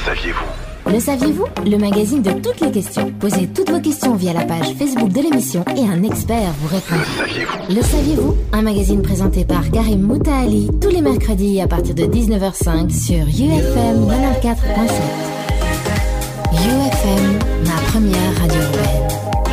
saviez-vous? Le saviez-vous? Le magazine de toutes les questions. Posez toutes vos questions via la page Facebook de l'émission et un expert vous répond. Le saviez-vous? Le saviez-vous? Un magazine présenté par Karim Moutaali tous les mercredis à partir de 19h05 sur UFM 94.7. UFM, ma première radio urbaine.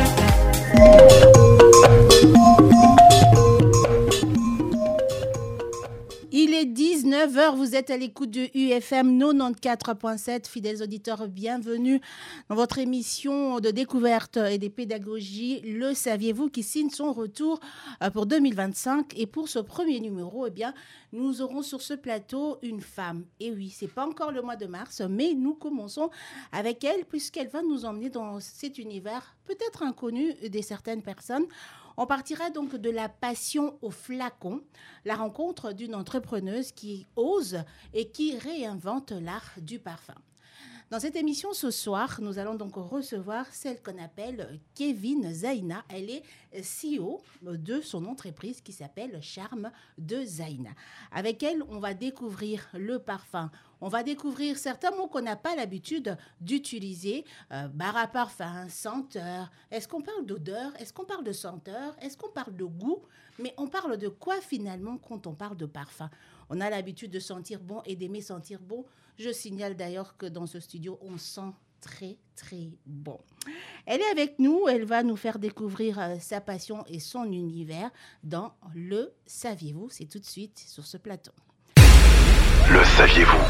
Il est 19h, vous êtes à l'écoute de UFM 94.7. Fidèles auditeurs, bienvenue dans votre émission de découverte et de pédagogie. Le saviez-vous qui signe son retour pour 2025. Et pour ce premier numéro, eh bien, nous aurons sur ce plateau une femme. Et oui, c'est pas encore le mois de mars, mais nous commençons avec elle puisqu'elle va nous emmener dans cet univers peut-être inconnu de certaines personnes. On partira donc de la passion au flacon, la rencontre d'une entrepreneuse qui ose et qui réinvente l'art du parfum. Dans cette émission ce soir, nous allons donc recevoir celle qu'on appelle Kevin Zaina. Elle est CEO de son entreprise qui s'appelle Charme de Zaina. Avec elle, on va découvrir le parfum. On va découvrir certains mots qu'on n'a pas l'habitude d'utiliser. Bar à parfum, senteur. Est-ce qu'on parle d'odeur? Est-ce qu'on parle de senteur? Est-ce qu'on parle de goût? Mais on parle de quoi finalement quand on parle de parfum? On a l'habitude de sentir bon et d'aimer sentir bon. Je signale d'ailleurs que dans ce studio, on sent très, très bon. Elle est avec nous. Elle va nous faire découvrir sa passion et son univers dans Le Saviez-vous? C'est tout de suite sur ce plateau. Le saviez-vous?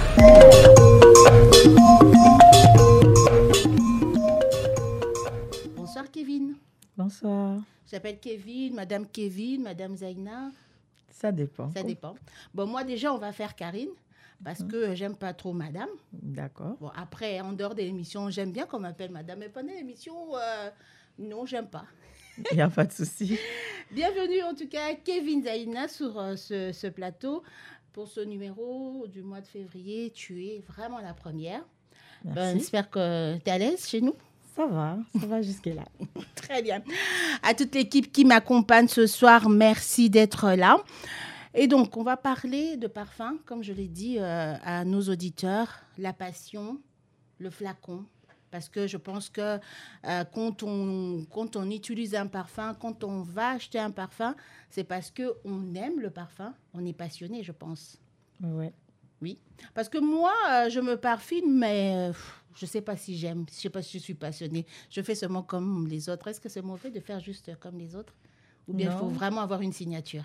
Bonsoir Kevin. Bonsoir. J'appelle Kevin, Madame Zaina. Ça dépend. Ça dépend. Bon, moi déjà, on va faire Karine. Parce que j'aime pas trop madame. D'accord. Bon, après, en dehors de l'émission, j'aime bien qu'on m'appelle madame. Mais pendant l'émission, non, j'aime pas. Il n'y a pas de souci. Bienvenue en tout cas, Kevin Zaina, sur ce plateau. Pour ce numéro du mois de février, tu es vraiment la première. Merci. J'espère que tu es à l'aise chez nous. Ça va jusque-là. Très bien. À toute l'équipe qui m'accompagne ce soir, merci d'être là. Et donc, on va parler de parfum, comme je l'ai dit à nos auditeurs, la passion, le flacon. Parce que je pense que quand on utilise un parfum, quand on va acheter un parfum, c'est parce qu'on aime le parfum, on est passionné, je pense. Ouais. Oui. Parce que moi, je me parfume, mais je ne sais pas si j'aime, je ne sais pas si je suis passionnée. Je fais seulement comme les autres. Est-ce que c'est mauvais de faire juste comme les autres? Ou bien il faut vraiment avoir une signature?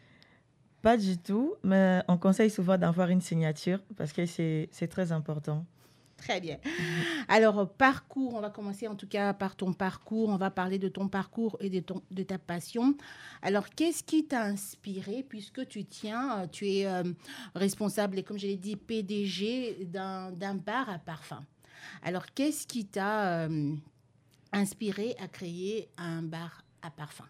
Pas du tout, mais on conseille souvent d'avoir une signature parce que c'est très important. Très bien. Alors, parcours, on va commencer en tout cas par ton parcours. On va parler de ton parcours et de ta passion. Alors, qu'est-ce qui t'a inspiré puisque tu es responsable et comme je l'ai dit, PDG d'un bar à parfum. Alors, qu'est-ce qui t'a inspiré à créer un bar à parfum?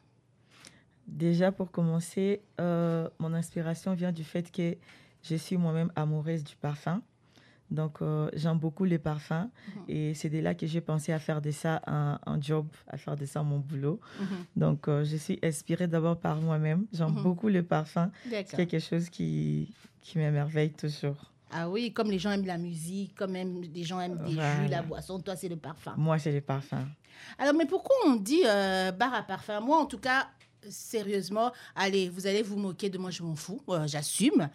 Déjà, pour commencer, mon inspiration vient du fait que je suis moi-même amoureuse du parfum. Donc, j'aime beaucoup les parfums. Et c'est de là que j'ai pensé à faire de ça un job, à faire de ça mon boulot. Donc, je suis inspirée d'abord par moi-même. J'aime beaucoup les parfums. C'est quelque chose qui m'émerveille toujours. Ah oui, comme les gens aiment la musique, comme les gens aiment des jus, la boisson, toi, c'est le parfum. Moi, c'est le parfum. Alors, mais pourquoi on dit bar à parfum? Moi, en tout cas, sérieusement, allez, vous allez vous moquer de moi, je m'en fous, j'assume.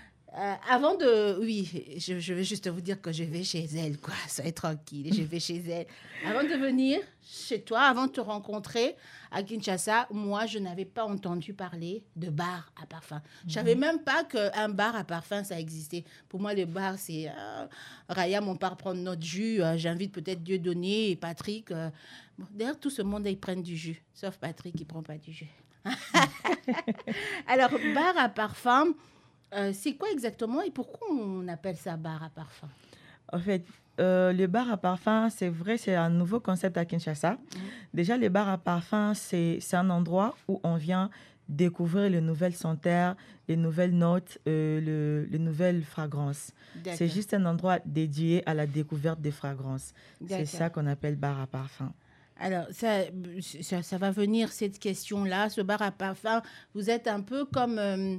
Oui, je vais juste vous dire que je vais chez elle, quoi. Soyez tranquille, je vais chez elle. Avant de venir chez toi, avant de te rencontrer à Kinshasa, moi, je n'avais pas entendu parler de bar à parfum. Je savais même pas qu'un bar à parfum, ça existait. Pour moi, le bar, c'est Raya, on part prendre notre jus. J'invite peut-être Dieudonné et Patrick. D'ailleurs, tout ce monde, ils prennent du jus, sauf Patrick qui ne prend pas du jus. Alors, bar à parfum, c'est quoi exactement et pourquoi on appelle ça bar à parfum? En fait, le bar à parfum, c'est vrai, c'est un nouveau concept à Kinshasa. Déjà, le bar à parfum, c'est un endroit où on vient découvrir les nouvelles senteurs, les nouvelles notes, les nouvelles fragrances. D'accord. C'est juste un endroit dédié à la découverte des fragrances. D'accord. C'est ça qu'on appelle bar à parfum. Alors, ça va venir, cette question-là. Ce bar à parfum, vous êtes un peu comme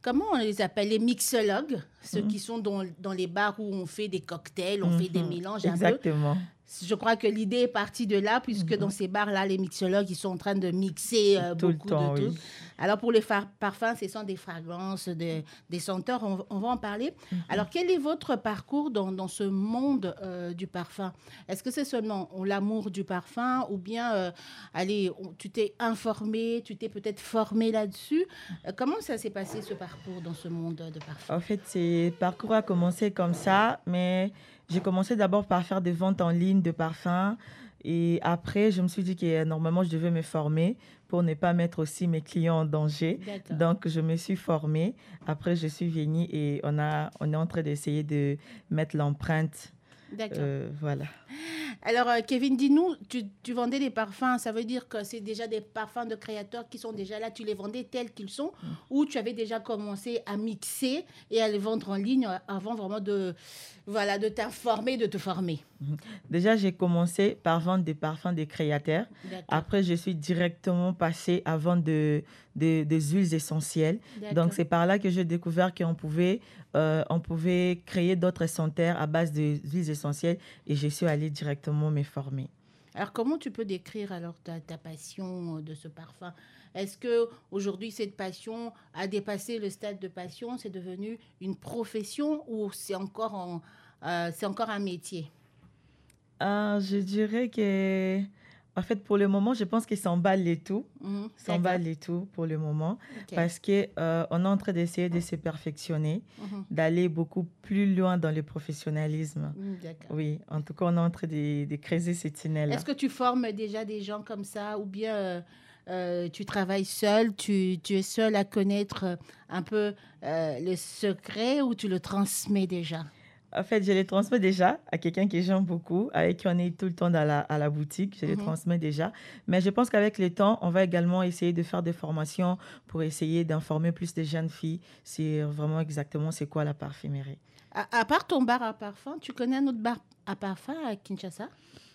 comment on les appelle, les mixologues, ceux qui sont dans les bars où on fait des cocktails, on fait des mélanges un peu. Exactement. Je crois que l'idée est partie de là, puisque dans ces bars-là, les mixologues, ils sont en train de mixer Tout le beaucoup temps, de tout. oui. Alors, pour les parfums, ce sont des fragrances, des senteurs, on va en parler. Alors, quel est votre parcours dans ce monde du parfum? Est-ce que c'est seulement l'amour du parfum ou bien, tu t'es informé, tu t'es peut-être formé là-dessus? Comment ça s'est passé, ce parcours dans ce monde de parfum? En fait, ce parcours a commencé comme ça, mais j'ai commencé d'abord par faire des ventes en ligne de parfums. Et après, je me suis dit que normalement, je devais me former pour ne pas mettre aussi mes clients en danger. D'accord. Donc, je me suis formée. Après, je suis venue et on est en train d'essayer de mettre l'empreinte. D'accord. Voilà. Alors, Kevin, dis-nous, tu vendais des parfums, ça veut dire que c'est déjà des parfums de créateurs qui sont déjà là, tu les vendais tels qu'ils sont, ou tu avais déjà commencé à mixer et à les vendre en ligne avant vraiment de t'informer, de te former? Déjà, j'ai commencé par vendre des parfums des créateurs. D'accord. Après, je suis directement passée à vendre des huiles essentielles. D'accord. Donc, c'est par là que j'ai découvert qu'on pouvait créer d'autres senteurs à base de huiles essentielles et je suis allée directement me former. Alors, comment tu peux décrire alors ta passion de ce parfum? Est-ce que aujourd'hui cette passion a dépassé le stade de passion, c'est devenu une profession ou c'est encore un métier? Je dirais que, en fait, pour le moment, je pense qu'ils s'emballent les tout. S'emballent les tout pour le moment. Ok. Parce qu'on est en train d'essayer de se perfectionner, d'aller beaucoup plus loin dans le professionnalisme. D'accord. Oui, en tout cas, on est en train de creuser ce tunnel-là. Est-ce que tu formes déjà des gens comme ça ou bien tu travailles seul, tu es seul à connaître un peu le secret ou tu le transmets déjà? En fait, je les transmets déjà à quelqu'un que j'aime beaucoup, avec qui on est tout le temps à la boutique. Je les transmets déjà. Mais je pense qu'avec le temps, on va également essayer de faire des formations pour essayer d'informer plus de jeunes filles sur vraiment exactement c'est quoi la parfumerie. À part ton bar à parfum, tu connais un autre bar à parfum à Kinshasa?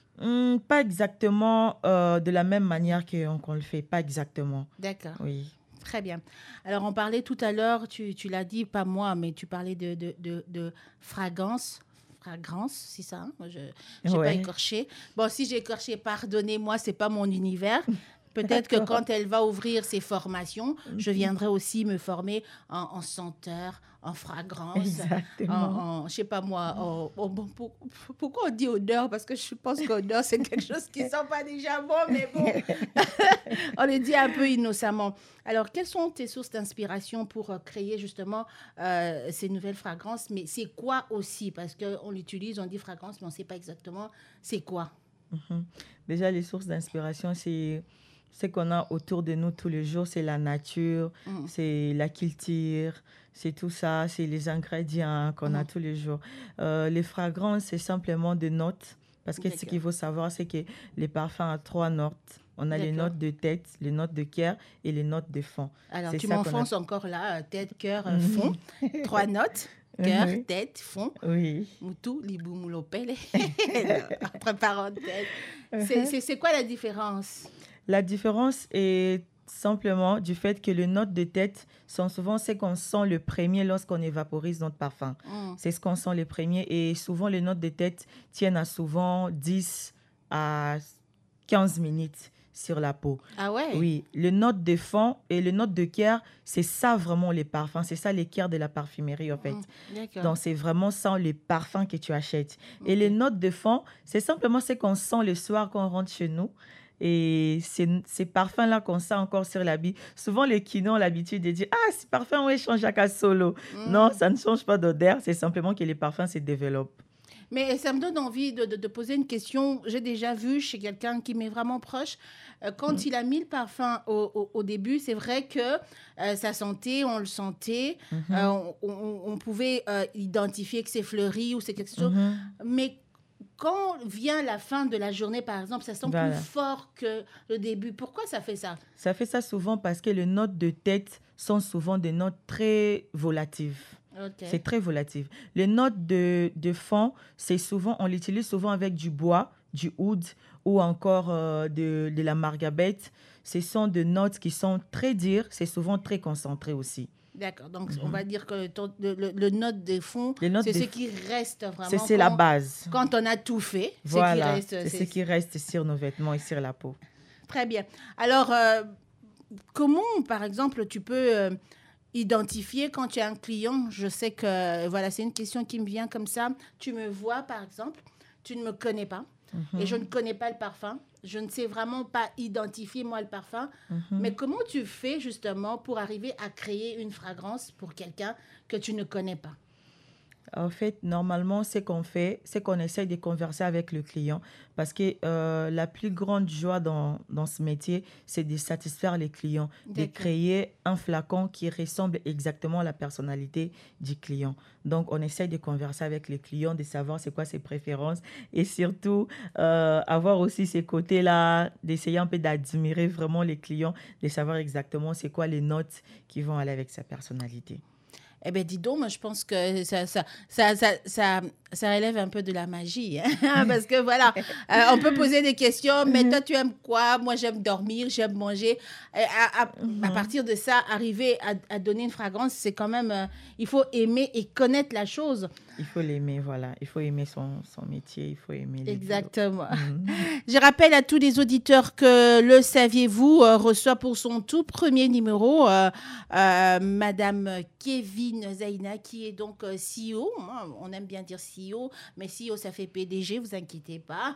Pas exactement de la même manière qu'on le fait. Pas exactement. D'accord. Oui. Très bien. Alors, on parlait tout à l'heure, tu l'as dit, pas moi, mais tu parlais de fragrance. Fragrance, c'est ça, hein? Je n'ai pas écorché. Bon, si j'ai écorché, pardonnez-moi, ce n'est pas mon univers. Peut-être que quand elle va ouvrir ses formations, je viendrai aussi me former en senteur, en fragrance. Exactement. Je ne sais pas moi. Pourquoi on dit odeur? Parce que je pense qu'odeur, c'est quelque chose qui ne sent pas déjà bon, mais bon. On le dit un peu innocemment. Alors, quelles sont tes sources d'inspiration pour créer justement ces nouvelles fragrances? Mais c'est quoi aussi? Parce qu'on l'utilise, on dit fragrance, mais on ne sait pas exactement c'est quoi. Déjà, les sources d'inspiration, c'est ce qu'on a autour de nous tous les jours, c'est la nature, c'est la culture, c'est tout ça, c'est les ingrédients qu'on a tous les jours. Les fragrances, c'est simplement des notes, parce que ce qu'il faut savoir, c'est que les parfums ont 3 notes. On a les notes de tête, les notes de cœur et les notes de fond. Alors, tu m'enfonces encore là, tête, cœur, fond. 3 notes. Cœur, tête, fond. Oui. Moutou, libou, moulopele. Entre parenthèses. C'est quoi la différence? La différence est simplement du fait que les notes de tête sont souvent ce qu'on sent le premier lorsqu'on évaporise notre parfum. C'est ce qu'on sent le premier. Et souvent, les notes de tête tiennent à souvent 10 à 15 minutes sur la peau. Ah ouais? Oui. Les notes de fond et les notes de cœur, c'est ça vraiment les parfums. C'est ça les cœurs de la parfumerie, en fait. D'accord. Donc, c'est vraiment ça les parfums que tu achètes. Et les notes de fond, c'est simplement ce qu'on sent le soir quand on rentre chez nous. Et ces parfums-là qu'on sent encore sur l'habit. Souvent, les kinés ont l'habitude de dire « Ah, ce parfum, oui, change à solo. » Non, ça ne change pas d'odeur. C'est simplement que les parfums se développent. Mais ça me donne envie de poser une question. J'ai déjà vu chez quelqu'un qui m'est vraiment proche, quand il a mis le parfum au début, c'est vrai que sa santé, on le sentait, on pouvait identifier que c'est fleuri ou c'est quelque chose. Mais quand vient la fin de la journée, par exemple, ça sent plus fort que le début. Pourquoi ça fait ça? Ça fait ça souvent parce que les notes de tête sont souvent des notes très volatiles. Okay. C'est très volatif. Les notes de fond, c'est souvent, on l'utilise souvent avec du bois, du oud ou encore de la margabette. Ce sont des notes qui sont très dures, c'est souvent très concentré aussi. D'accord. Donc, on va dire que le note de fond, c'est ce qui reste vraiment. C'est la base. Quand on a tout fait, voilà, c'est ce qui reste sur nos vêtements et sur la peau. Très bien. Alors, comment, par exemple, tu peux identifier quand tu as un client? Je sais que, voilà, c'est une question qui me vient comme ça. Tu me vois, par exemple, tu ne me connais pas et je ne connais pas le parfum. Je ne sais vraiment pas identifier, moi, le parfum. Mais comment tu fais, justement, pour arriver à créer une fragrance pour quelqu'un que tu ne connais pas? En fait, normalement, ce qu'on fait, c'est qu'on essaye de converser avec le client parce que la plus grande joie dans ce métier, c'est de satisfaire les clients, de créer un flacon qui ressemble exactement à la personnalité du client. Donc, on essaye de converser avec les clients, de savoir c'est quoi ses préférences et surtout avoir aussi ces côtés-là, d'essayer un peu d'admirer vraiment les clients, de savoir exactement c'est quoi les notes qui vont aller avec sa personnalité. Eh bien, dis donc, moi, je pense que ça relève un peu de la magie. Hein? Parce que, voilà, on peut poser des questions, mais toi, tu aimes quoi? Moi, j'aime dormir, j'aime manger. À partir de ça, arriver à donner une fragrance, c'est quand même... il faut aimer et connaître la chose. Il faut l'aimer, voilà. Il faut aimer son métier, il faut aimer les Exactement. Je rappelle à tous les auditeurs que Le Saviez-vous reçoit pour son tout premier numéro Madame Kevin Zaina, qui est donc CEO. On aime bien dire CEO, mais CEO, ça fait PDG, vous inquiétez pas.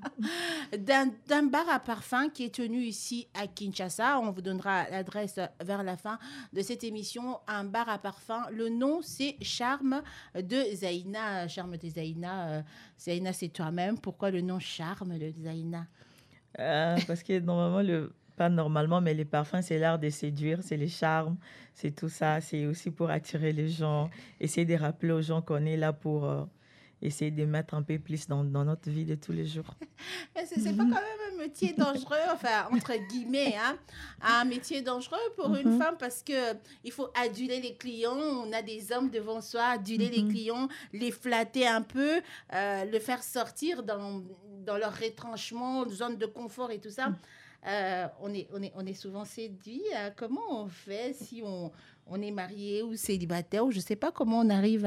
d'un bar à parfum qui est tenu ici à Kinshasa. On vous donnera l'adresse vers la fin de cette émission. Un bar à parfum. Le nom, c'est Charme de Zaina. Charme de Zaina. Zaina, c'est toi-même. Pourquoi le nom Charme de Zaina? Parce que normalement, pas normalement, mais les parfums, c'est l'art de séduire, c'est les charmes, c'est tout ça. C'est aussi pour attirer les gens, essayer de rappeler aux gens qu'on est là pour essayer de mettre un peu plus dans notre vie de tous les jours. C'est pas quand même un métier dangereux, enfin, entre guillemets, hein, un métier dangereux pour une femme parce qu'il faut aduler les clients. On a des hommes devant soi, aduler les clients, les flatter un peu, le faire sortir dans leur retranchement, zone de confort et tout ça. On est souvent séduit. Comment on fait si on est marié ou célibataire ou je ne sais pas comment on arrive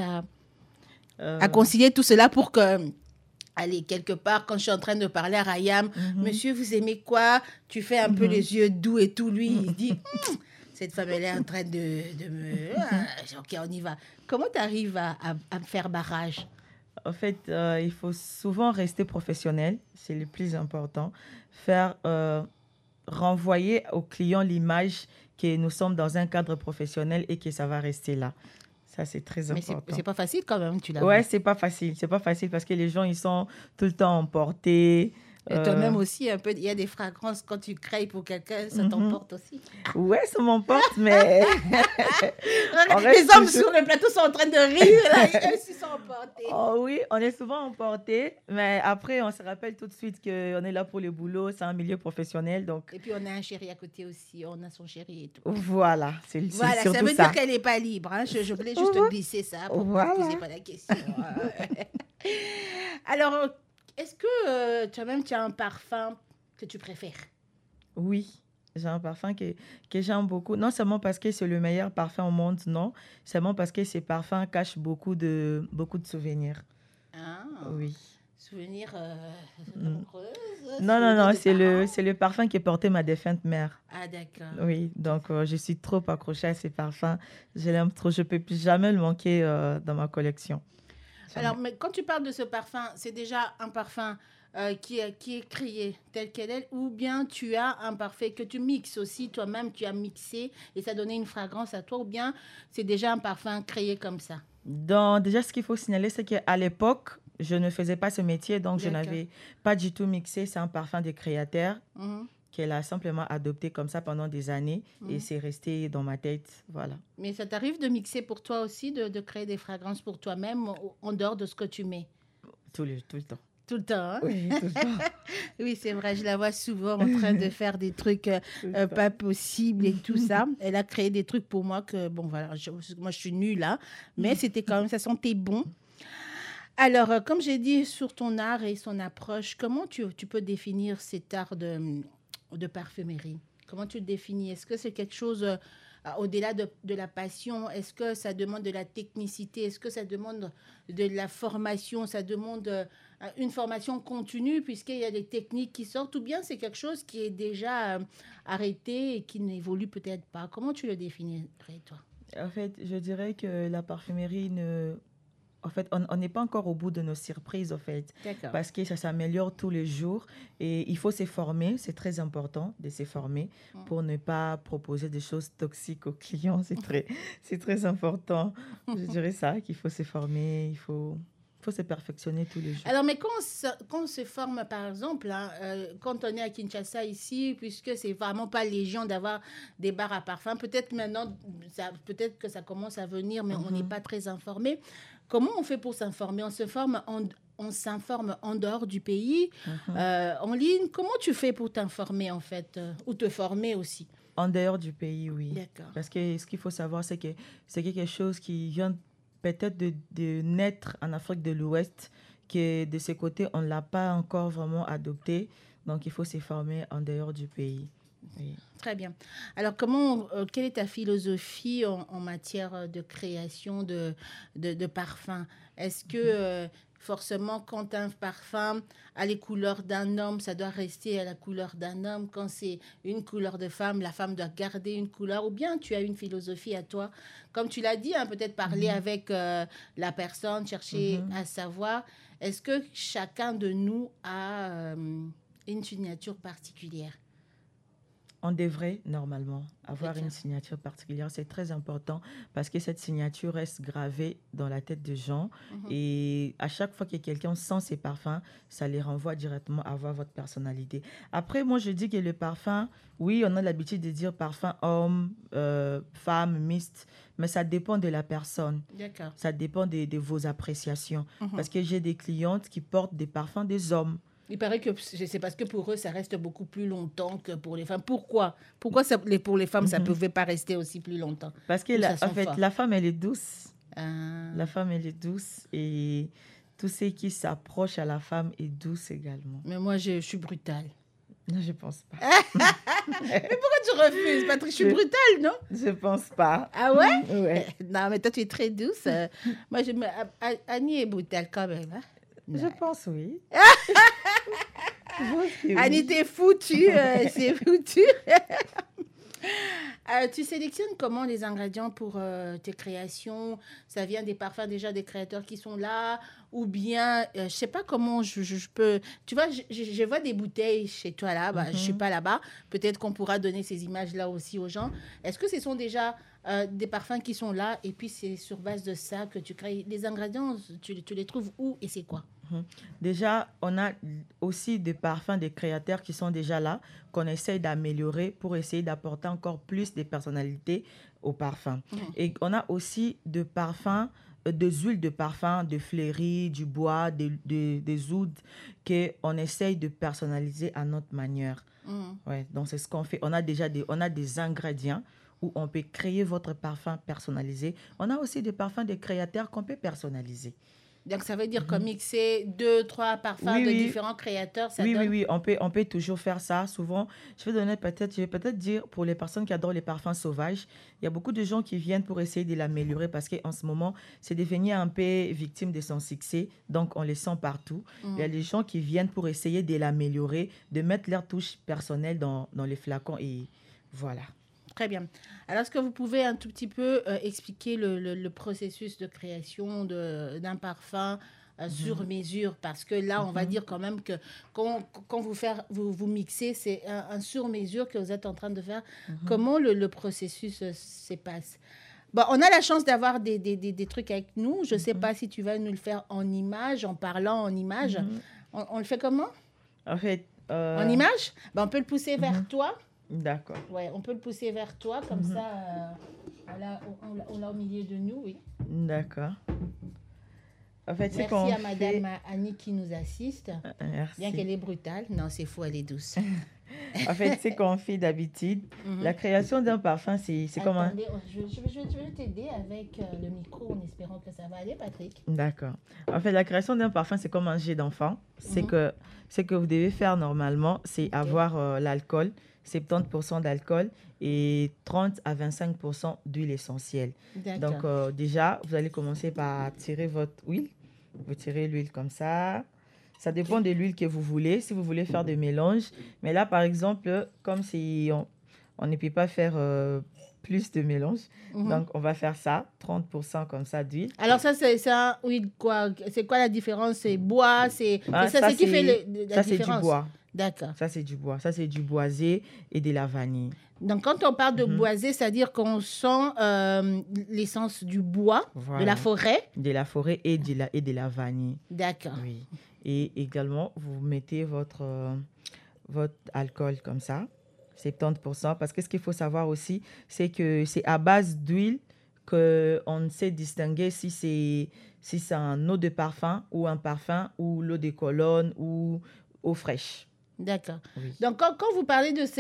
à concilier tout cela pour que, allez, quelque part, quand je suis en train de parler à Rayam, monsieur, vous aimez quoi? Tu fais un peu les yeux doux et tout. Lui, il dit, cette femme, elle est en train de me... ok, on y va. Comment tu arrives à me faire barrage? En fait, il faut souvent rester professionnel. C'est le plus important. Faire... renvoyer au client l'image que nous sommes dans un cadre professionnel et que ça va rester là. Ça, c'est très important. Mais c'est pas facile quand même, tu l'as vu. Ouais, c'est pas facile. C'est pas facile parce que les gens, ils sont tout le temps emportés. Et toi-même aussi, un peu, il y a des fragrances, quand tu crées pour quelqu'un, ça t'emporte aussi. Ouais, ça m'emporte, mais... les hommes sur le plateau sont en train de rire, là, ils aussi sont emportés. Oh oui, on est souvent emportés, mais après, on se rappelle tout de suite qu'on est là pour le boulot, c'est un milieu professionnel, donc... Et puis, on a un chéri à côté aussi, on a son chéri et tout. Voilà, c'est surtout ça. Ça veut dire qu'elle n'est pas libre, hein. Je voulais juste glisser ça pour que vous ne posiez pas la question. Alors... Est-ce que toi-même, tu as un parfum que tu préfères? Oui, j'ai un parfum que j'aime beaucoup. Non seulement parce que c'est le meilleur parfum au monde, non. Seulement parce que ces parfums cachent beaucoup de souvenirs. Ah, oui. Souvenirs amoureuses? Non, c'est le parfum qui portait ma défunte mère. Ah, d'accord. Oui, donc je suis trop accrochée à ces parfums. Je l'aime trop, je ne peux plus jamais le manquer dans ma collection. Alors, mais quand tu parles de ce parfum, c'est déjà un parfum qui est créé tel qu'elle est, ou bien tu as un parfum que tu mixes aussi, toi-même, tu as mixé et ça a donné une fragrance à toi, ou bien c'est déjà un parfum créé comme ça? Déjà, ce qu'il faut signaler, c'est qu'à l'époque, je ne faisais pas ce métier, donc je n'avais pas du tout mixé. C'est un parfum de créateur qu'elle a simplement adopté comme ça pendant des années et c'est resté dans ma tête, voilà. Mais ça t'arrive de mixer pour toi aussi, de créer des fragrances pour toi-même en dehors de ce que tu mets? Tout le temps. Tout le temps, hein? Oui, tout le temps. Oui, c'est vrai, je la vois souvent en train de faire des trucs pas possibles et tout ça. Elle a créé des trucs pour moi que, bon, voilà, moi je suis nulle, hein, mais c'était quand même, ça sentait bon. Alors, comme j'ai dit, sur ton art et son approche, comment tu peux définir cet art de parfumerie? Comment tu le définis? Est-ce que c'est quelque chose au-delà de la passion, est-ce que ça demande de la technicité? Est-ce que ça demande de la formation? Ça demande une formation continue puisqu'il y a des techniques qui sortent? Ou bien c'est quelque chose qui est déjà arrêté et qui n'évolue peut-être pas? Comment tu le définirais, toi? En fait, je dirais que la parfumerie En fait, on n'est pas encore au bout de nos surprises, en fait. D'accord. Parce que ça s'améliore tous les jours. Et il faut se former. C'est très important de se former pour ne pas proposer des choses toxiques aux clients. C'est très important. Je dirais ça, qu'il faut se former, il faut se perfectionner tous les jours. Alors, mais quand on se forme, par exemple, quand on est à Kinshasa ici, puisque c'est vraiment pas légion d'avoir des bars à parfum, peut-être maintenant, peut-être que ça commence à venir, mais on n'est pas très informé. Comment on fait pour s'informer? On s'informe en dehors du pays, en ligne. Comment tu fais pour t'informer, en fait, ou te former aussi? En dehors du pays, oui. D'accord. Parce que ce qu'il faut savoir, c'est que c'est quelque chose qui vient peut-être de naître en Afrique de l'Ouest, que de ce côté, on ne l'a pas encore vraiment adopté. Donc, il faut se former en dehors du pays. Oui. Très bien. Alors, quelle est ta philosophie en matière de création de parfums? Est-ce que forcément, quand un parfum a les couleurs d'un homme, ça doit rester à la couleur d'un homme? Quand c'est une couleur de femme, la femme doit garder une couleur? Ou bien tu as une philosophie à toi? Comme tu l'as dit, peut-être parler avec la personne, chercher à savoir. Est-ce que chacun de nous a une signature particulière? On devrait normalement avoir une signature particulière. C'est très important parce que cette signature reste gravée dans la tête des gens. Et à chaque fois que quelqu'un sent ces parfums, ça les renvoie directement à voir votre personnalité. Après, moi, je dis que le parfum, oui, on a l'habitude de dire parfum homme, femme, mixte, mais ça dépend de la personne. D'accord. Ça dépend de vos appréciations. Parce que j'ai des clientes qui portent des parfums des hommes. Il paraît que c'est parce que pour eux, ça reste beaucoup plus longtemps que pour les femmes. Pourquoi pour les femmes, ça ne pouvait pas rester aussi plus longtemps? Parce que la femme, elle est douce. La femme, elle est douce et tout ce qui s'approche à la femme est douce également. Mais moi, je suis brutale. Non, je pense pas. Mais pourquoi tu refuses, Patrick? Je suis brutale, non? Je pense pas. Ah ouais? Ouais. Non, mais toi, tu es très douce. Moi, Annie est brutale quand même. Hein? Je pense oui. Annie, t'es foutue. C'est foutu. Tu sélectionnes comment les ingrédients pour tes créations? Ça vient des parfums déjà des créateurs qui sont là? Ou bien, je ne sais pas comment je peux... Tu vois, je vois des bouteilles chez toi là. Je ne suis pas là-bas. Peut-être qu'on pourra donner ces images-là aussi aux gens. Est-ce que ce sont déjà des parfums qui sont là et puis c'est sur base de ça que tu crées? Les ingrédients, tu les trouves où et c'est quoi? Déjà, on a aussi des parfums des créateurs qui sont déjà là, qu'on essaye d'améliorer pour essayer d'apporter encore plus de personnalité au parfum. Et on a aussi des parfums, des huiles de parfum, de fleuris, du bois, des ouds, qu'on essaye de personnaliser à notre manière. Ouais, donc, c'est ce qu'on fait. On a déjà des ingrédients où on peut créer votre parfum personnalisé. On a aussi des parfums des créateurs qu'on peut personnaliser. Donc, ça veut dire que mixer 2-3 parfums de différents créateurs, ça donne... Oui, on peut toujours faire ça. Souvent, je vais peut-être dire, pour les personnes qui adorent les parfums sauvages, il y a beaucoup de gens qui viennent pour essayer de l'améliorer parce qu'en ce moment, c'est devenu un peu victime de son succès. Donc, on les sent partout. Il y a des gens qui viennent pour essayer de l'améliorer, de mettre leur touche personnelle dans les flacons et voilà. Très bien. Alors, est-ce que vous pouvez un tout petit peu expliquer le processus de création d'un parfum sur mesure? Parce que là, on va dire quand même que quand vous mixez, c'est un sur mesure que vous êtes en train de faire. Comment le processus se passe? Bon, on a la chance d'avoir des trucs avec nous. Je ne sais pas si tu vas nous le faire en images, en parlant en images. On le fait comment? En fait... En images? On peut le pousser vers toi. D'accord. Ouais, on peut le pousser vers toi, comme ça, on l'a au milieu de nous, oui. D'accord. En fait, merci à Madame Annie qui nous assiste. Merci. Bien qu'elle est brutale. Non, c'est faux, elle est douce. En fait, c'est qu'on fait d'habitude. La création d'un parfum, c'est comme un... Attendez, je vais t'aider avec le micro en espérant que ça va aller, Patrick. D'accord. En fait, la création d'un parfum, c'est comme un jet d'enfant. C'est que vous devez faire normalement, c'est avoir l'alcool, 70% d'alcool et 30 à 25% d'huile essentielle. Donc, déjà, vous allez commencer par tirer votre huile. Vous tirez l'huile comme ça. Ça dépend de l'huile que vous voulez, si vous voulez faire des mélanges. Mais là, par exemple, comme si on ne peut pas faire plus de mélange, donc on va faire ça, 30% comme ça d'huile. Alors ça, c'est ça, oui, quoi? C'est quoi la différence? C'est bois, c'est ça qui fait la différence? Ça, c'est du bois. D'accord. Ça, c'est du bois. Ça, c'est du boisé et de la vanille. Donc, quand on parle de boisé, c'est-à-dire qu'on sent l'essence du bois, de la forêt. De la forêt et de la vanille. D'accord. Oui. Et également, vous mettez votre alcool comme ça, 70%. Parce que ce qu'il faut savoir aussi, c'est que c'est à base d'huile qu'on sait distinguer si c'est un eau de parfum ou un parfum ou l'eau de Cologne ou eau fraîche. D'accord. Oui. Donc, quand vous parlez de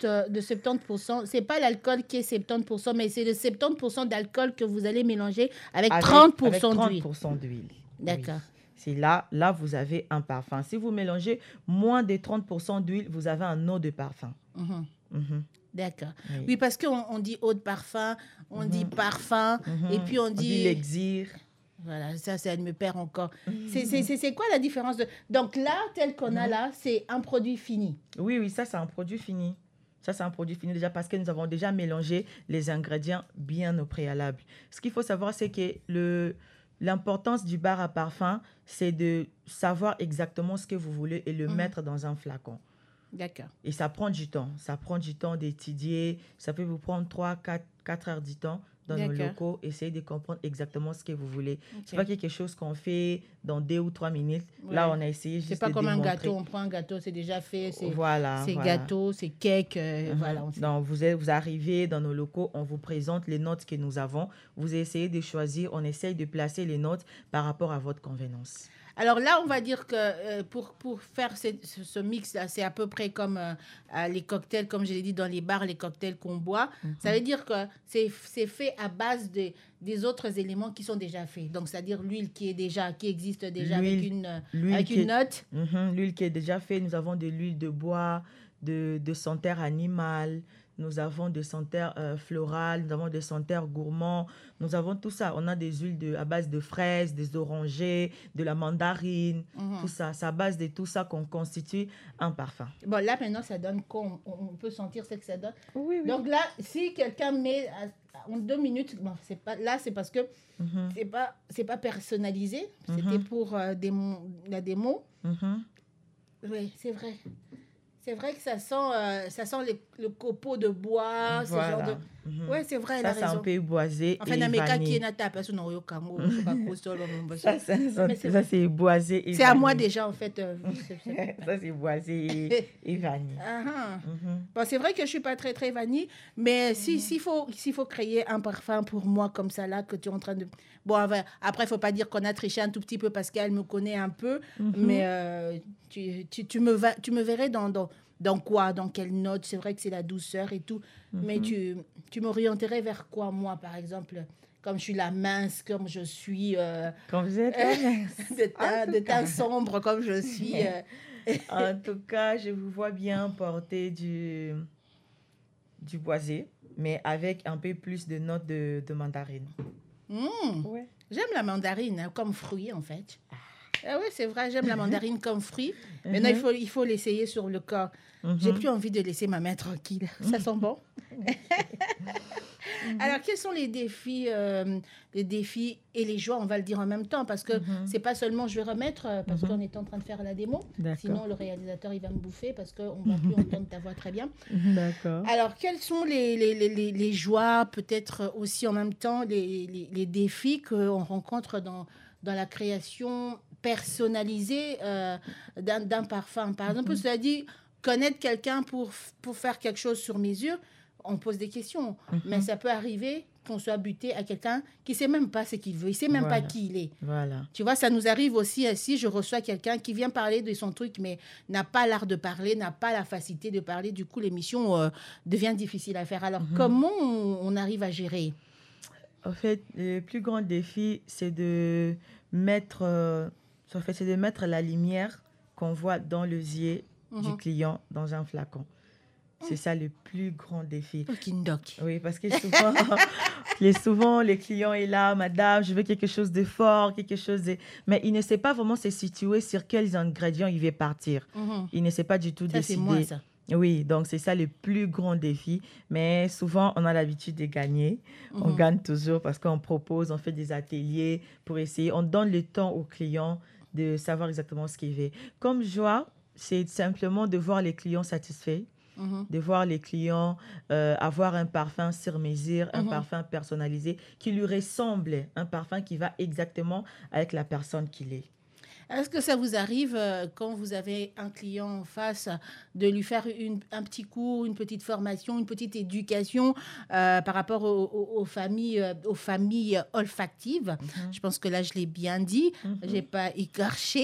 70%, ce n'est pas l'alcool qui est 70%, mais c'est le 70% d'alcool que vous allez mélanger avec 30% d'huile. 30% d'huile. D'accord. Oui. C'est là, vous avez un parfum. Si vous mélangez moins de 30% d'huile, vous avez un eau de parfum. D'accord. Oui. Oui, parce qu'on dit eau de parfum, on dit parfum, et puis on dit l'élixir. Voilà, ça me perd encore. C'est quoi la différence Donc là, tel qu'on a là, c'est un produit fini. Oui, ça, c'est un produit fini. Ça, c'est un produit fini déjà parce que nous avons déjà mélangé les ingrédients bien au préalable. Ce qu'il faut savoir, c'est que l'importance du bar à parfum, c'est de savoir exactement ce que vous voulez et le mettre dans un flacon. D'accord. Et ça prend du temps. Ça prend du temps d'étudier. Ça peut vous prendre 4 heures du temps dans nos locaux. Essayez de comprendre exactement ce que vous voulez. Okay. Ce n'est pas quelque chose qu'on fait dans 2 ou 3 minutes. Ouais. Là, on a essayé juste de démontrer. C'est pas comme un gâteau. On prend un gâteau, c'est déjà fait. C'est voilà. Gâteau, c'est cake. Voilà. Donc, vous arrivez dans nos locaux, on vous présente les notes que nous avons. Vous essayez de choisir. On essaye de placer les notes par rapport à votre convenance. Alors là, on va dire que pour faire ce mix-là, c'est à peu près comme les cocktails, comme je l'ai dit dans les bars, les cocktails qu'on boit. Ça veut dire que c'est fait à base des autres éléments qui sont déjà faits. Donc, c'est-à-dire l'huile qui existe déjà avec une note. L'huile qui est déjà faite. Nous avons de l'huile de bois, de senteur animale. Nous avons des senteurs florales, nous avons des senteurs gourmands, nous avons tout ça. On a des huiles à base de fraises, des orangers, de la mandarine, tout ça. C'est à base de tout ça qu'on constitue un parfum. Bon, là, maintenant, ça donne quoi? On peut sentir ce que ça donne. Oui. Donc là, si quelqu'un met en 2 minutes, bon, c'est parce que c'est pas personnalisé. C'était pour la démo. Oui, c'est vrai. C'est vrai que ça sent le copeau de bois, ce genre de... Oui, c'est vrai, elle a raison. Ça, c'est un peu boisé et vanille. Ça, c'est boisé et c'est à moi déjà, en fait. Ça, c'est boisé et vanille. Bon, c'est vrai que je ne suis pas très, très vanille, mais s'il faut créer un parfum pour moi comme ça, là, que tu es en train de... Bon, après, il ne faut pas dire qu'on a triché un tout petit peu parce qu'elle me connaît un peu, mais tu me verrais dans quoi, dans quelle note. C'est vrai que c'est la douceur et tout, mais tu m'orienterais vers quoi, moi, par exemple, comme je suis la mince, comme je suis... Comme vous êtes de teint sombre, comme je suis... En tout cas, je vous vois bien porter du boisé, mais avec un peu plus de notes de mandarine. Ouais. J'aime la mandarine comme fruit, en fait. Ah oui, c'est vrai, j'aime la mandarine comme fruit. Maintenant, il faut l'essayer sur le corps. J'ai plus envie de laisser ma main tranquille. Ça sent bon. Alors, quels sont les défis et les joies, on va le dire en même temps, parce que c'est pas seulement je vais remettre, parce qu'on est en train de faire la démo. Sinon, le réalisateur, il va me bouffer parce qu'on ne va plus entendre ta voix très bien. D'accord. Alors, quelles sont les joies, peut-être aussi en même temps, les défis qu'on rencontre dans la création personnalisée d'un parfum? Par exemple, cela dit, connaître quelqu'un pour faire quelque chose sur mesure, on pose des questions. Mais ça peut arriver qu'on soit buté à quelqu'un qui ne sait même pas ce qu'il veut, il ne sait même pas qui il est. Voilà. Tu vois, ça nous arrive aussi, si je reçois quelqu'un qui vient parler de son truc, mais n'a pas l'art de parler, n'a pas la facilité de parler, du coup, l'émission devient difficile à faire. Alors, comment on arrive à gérer? En fait, le plus grand défi, c'est de mettre, c'est de mettre la lumière qu'on voit dans les yeux du client dans un flacon. C'est ça le plus grand défi. Oui, parce que souvent, les clients est là, madame, je veux quelque chose de fort, quelque chose de... Mais il ne sait pas vraiment se situer sur quels ingrédients il veut partir. Il ne sait pas du tout décider. C'est moi, ça. Oui, donc c'est ça le plus grand défi. Mais souvent, on a l'habitude de gagner. On gagne toujours parce qu'on propose, on fait des ateliers pour essayer. On donne le temps aux clients de savoir exactement ce qu'ils veulent. Comme joie, c'est simplement de voir les clients satisfaits. De voir les clients avoir un parfum sur mesure, un parfum personnalisé qui lui ressemble, un parfum qui va exactement avec la personne qu'il est. Est-ce que ça vous arrive, quand vous avez un client en face, de lui faire un petit cours, une petite formation, une petite éducation par rapport aux familles olfactives? Je pense que là, je l'ai bien dit, je n'ai pas écorché.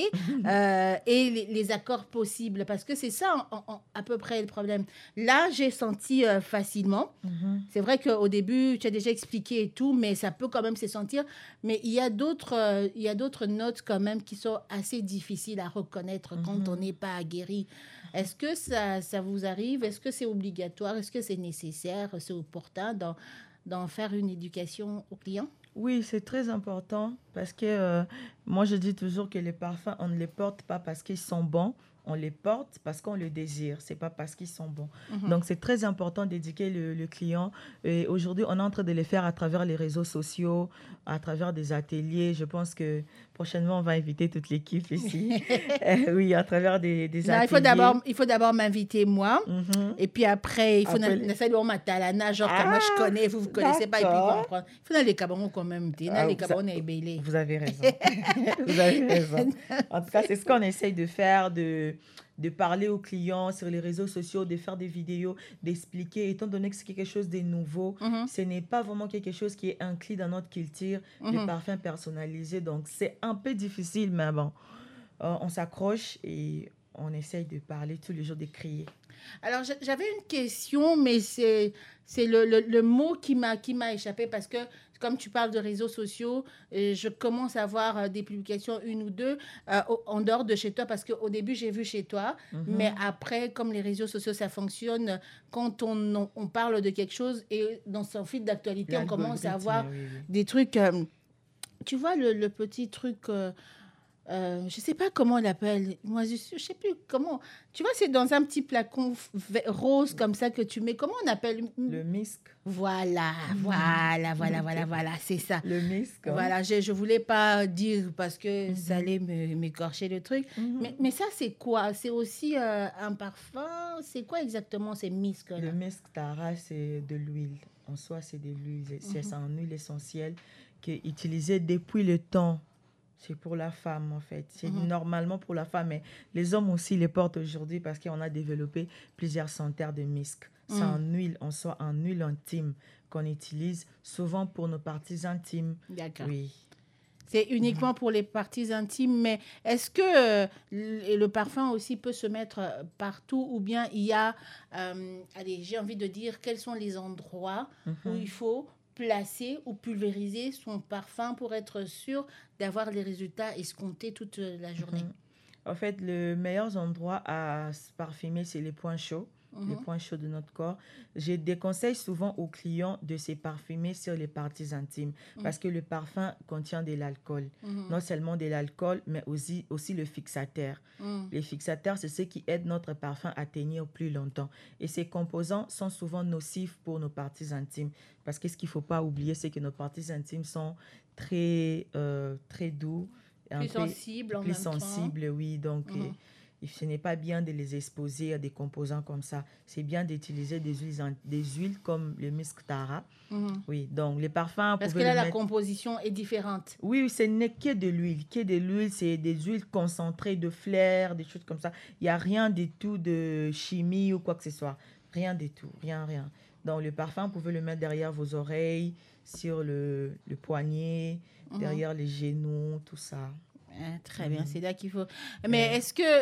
Et les accords possibles, parce que c'est ça à peu près le problème. Là, j'ai senti facilement. C'est vrai qu'au début, tu as déjà expliqué et tout, mais ça peut quand même se sentir. Mais il y a d'autres notes quand même qui sont assez difficile à reconnaître quand on n'est pas aguerri. Est-ce que ça vous arrive? Est-ce que c'est obligatoire? Est-ce que c'est nécessaire? C'est opportun d'en faire une éducation aux clients? Oui, c'est très important parce que moi, je dis toujours que les parfums, on ne les porte pas parce qu'ils sont bons. On les porte parce qu'on le désire, c'est pas parce qu'ils sont bons. Donc, c'est très important d'éduquer le client. Et aujourd'hui, on est en train de le faire à travers les réseaux sociaux, à travers des ateliers. Je pense que prochainement, on va inviter toute l'équipe ici. Oui, à travers des ateliers. Il faut d'abord m'inviter, moi. Et puis après, il faut saluer Matalana, genre que moi, je connais, vous ne connaissez pas, et puis comprendre. Il faut dans les cabarons quand même. Vous avez raison. Vous avez raison. En tout cas, c'est ce qu'on essaye de faire, de parler aux clients sur les réseaux sociaux, de faire des vidéos, d'expliquer, étant donné que c'est quelque chose de nouveau, ce n'est pas vraiment quelque chose qui est inclus dans notre culture, de parfum personnalisé. Donc, c'est un peu difficile, mais bon, on s'accroche et on essaye de parler tous les jours, de crier. Alors, j'avais une question, mais c'est le mot qui m'a échappé parce que, comme tu parles de réseaux sociaux, je commence à voir des publications, une ou deux, en dehors de chez toi, parce qu'au début, j'ai vu chez toi, mais après, comme les réseaux sociaux, ça fonctionne, quand on parle de quelque chose et dans son fil d'actualité, on commence à voir des trucs... tu vois, le petit truc... je ne sais pas comment on l'appelle. Moi, je ne sais plus comment. Tu vois, c'est dans un petit flacon rose comme ça que tu mets. Comment on appelle? Le misk. Voilà, c'est ça. Le misk. Voilà, je ne voulais pas dire parce que ça allait m'écorcher le truc. Mais ça, c'est quoi? C'est aussi un parfum? C'est quoi exactement ces misks-là? Le misk Tara, c'est de l'huile. En soi, c'est de l'huile. C'est en huile essentielle qui est utilisée depuis le temps. C'est pour la femme, en fait. C'est normalement pour la femme, mais les hommes aussi les portent aujourd'hui parce qu'on a développé plusieurs senteurs de misk. C'est en huile, en soi, en huile intime qu'on utilise souvent pour nos parties intimes. D'accord. Oui. C'est uniquement pour les parties intimes, mais est-ce que le parfum aussi peut se mettre partout ou bien il y a, allez, j'ai envie de dire, quels sont les endroits où il faut placer ou pulvériser son parfum pour être sûr d'avoir les résultats escomptés toute la journée? En fait, le meilleur endroit à se parfumer, c'est les points chauds. Les points chauds de notre corps. Je déconseille souvent aux clients de se parfumer sur les parties intimes parce que le parfum contient de l'alcool. Non seulement de l'alcool, mais aussi le fixateur. Les fixateurs, c'est ce qui aide notre parfum à tenir plus longtemps. Et ces composants sont souvent nocifs pour nos parties intimes parce que ce qu'il ne faut pas oublier, c'est que nos parties intimes sont très doux. Plus sensibles en même temps. Plus sensibles, oui. Donc... ce n'est pas bien de les exposer à des composants comme ça. C'est bien d'utiliser des huiles comme le misk Tara. Oui, donc les parfums... Parce que là, la composition est différente. Oui, ce n'est que de l'huile. C'est des huiles concentrées de fleurs, des choses comme ça. Il n'y a rien du tout de chimie ou quoi que ce soit. Rien du tout, rien. Donc, le parfum, vous pouvez le mettre derrière vos oreilles, sur le poignet, derrière les genoux, tout ça. Très bien, c'est là qu'il faut. Mais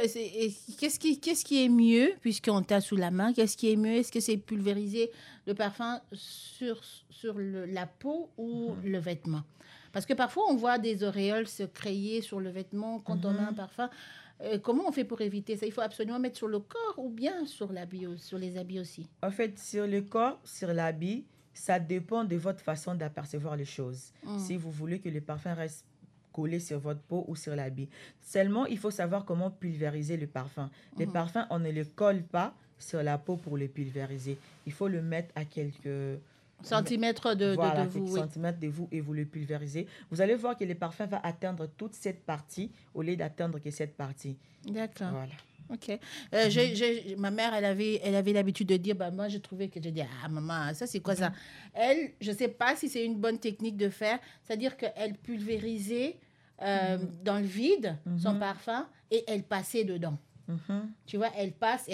qu'est-ce qui est mieux, puisqu'on t'a sous la main, qu'est-ce qui est mieux? Est-ce que c'est pulvériser le parfum sur la peau ou le vêtement? Parce que parfois, on voit des auréoles se créer sur le vêtement quand on met un parfum. Comment on fait pour éviter ça? Il faut absolument mettre sur le corps ou bien sur les habits aussi? En fait, sur le corps, sur l'habit, ça dépend de votre façon d'apercevoir les choses. Si vous voulez que le parfum reste collé sur votre peau ou sur l'habit. Seulement, il faut savoir comment pulvériser le parfum. Le parfum, on ne le colle pas sur la peau pour le pulvériser. Il faut le mettre à quelques centimètres de vous. Quelques centimètres de vous et vous le pulvérisez. Vous allez voir que le parfum va atteindre toute cette partie au lieu d'atteindre que cette partie. D'accord. Voilà. Ok. Ma mère, elle avait l'habitude de dire, moi, je trouvais que je dis, maman, ça, c'est quoi ça? Elle, je ne sais pas si c'est une bonne technique de faire, c'est-à-dire qu'elle pulvérisait dans le vide son parfum et elle passait dedans. Tu vois, elle passe.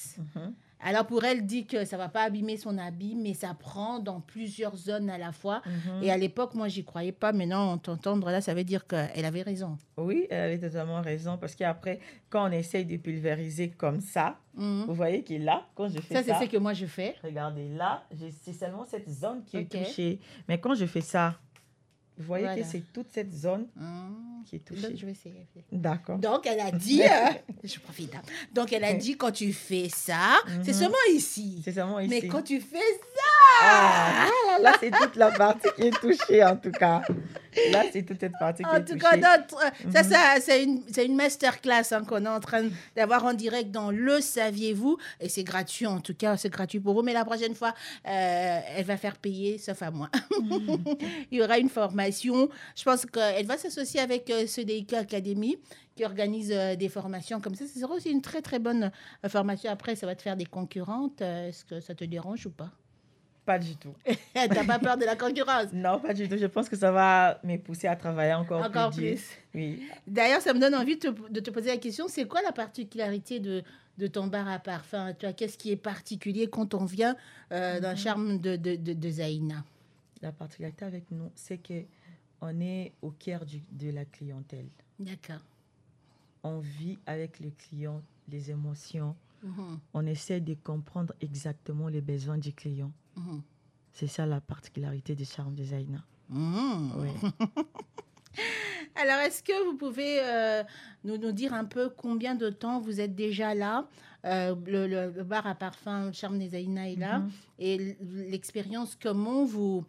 Alors, pour elle, dit que ça ne va pas abîmer son habit, mais ça prend dans plusieurs zones à la fois. Et à l'époque, moi, j'y croyais pas. Maintenant, t'entendre là, ça veut dire qu'elle avait raison. Oui, elle avait totalement raison. Parce qu'après, quand on essaye de pulvériser comme ça, vous voyez qu'il est là, quand je fais ça. Ça, c'est ce que moi, je fais. Regardez, là, c'est seulement cette zone qui est touchée. Mais quand je fais ça, vous voyez que c'est toute cette zone qui est touchée. Je vais essayer. D'accord. Donc, elle a dit, je profite. Donc, elle a dit, quand tu fais ça, c'est seulement ici. C'est seulement ici. Mais quand tu fais ça... là, c'est toute la partie qui est touchée, en tout cas. Là, c'est toute cette partie qui est touchée. En tout cas, ça c'est une masterclass qu'on est en train d'avoir en direct dans Le Saviez-vous. Et c'est gratuit, en tout cas, c'est gratuit pour vous. Mais la prochaine fois, elle va faire payer, sauf à moi. Il y aura une formation. Je pense qu'elle va s'associer avec CDIK Academy, qui organise des formations comme ça. Ce sera aussi une très, très bonne formation. Après, ça va te faire des concurrentes. Est-ce que ça te dérange ou pas? Pas du tout. T'as pas peur de la concurrence? Non, pas du tout. Je pense que ça va me pousser à travailler encore plus. Oui. D'ailleurs, ça me donne envie de te poser la question, c'est quoi la particularité de ton bar à parfum? Qu'est-ce qui est particulier quand on vient dans le charme de Zaïna? La particularité avec nous, c'est qu'on est au cœur de la clientèle. D'accord. On vit avec le client, les émotions. On essaie de comprendre exactement les besoins du client. C'est ça la particularité du charme de Zaïna. Oui. Alors, est-ce que vous pouvez nous dire un peu combien de temps vous êtes déjà là? Le bar à parfum, le charme des Zaïna est là. Et l'expérience, comment vous